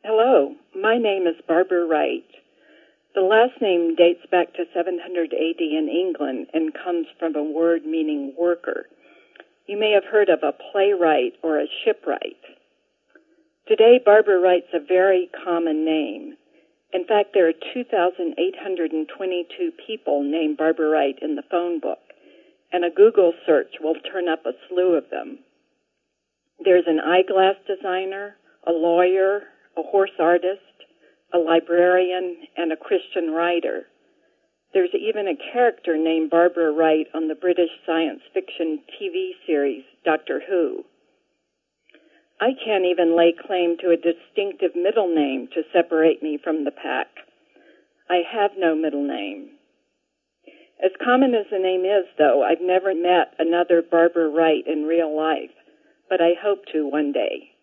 Hello, my name is Barbara Wright. The last name dates back to 700 AD in England and comes from a word meaning worker. You may have heard of a playwright or a shipwright. Today, Barbara Wright's a very common name. In fact, there are 2,822 people named Barbara Wright in the phone book, and a Google search will turn up a slew of them. There's an eyeglass designer, a lawyer, a horse artist, a librarian, and a Christian writer. There's even a character named Barbara Wright on the British science fiction TV series Doctor Who. I can't even lay claim to a distinctive middle name to separate me from the pack. I have no middle name. As common as the name is, though, I've never met another Barbara Wright in real life, but I hope to one day.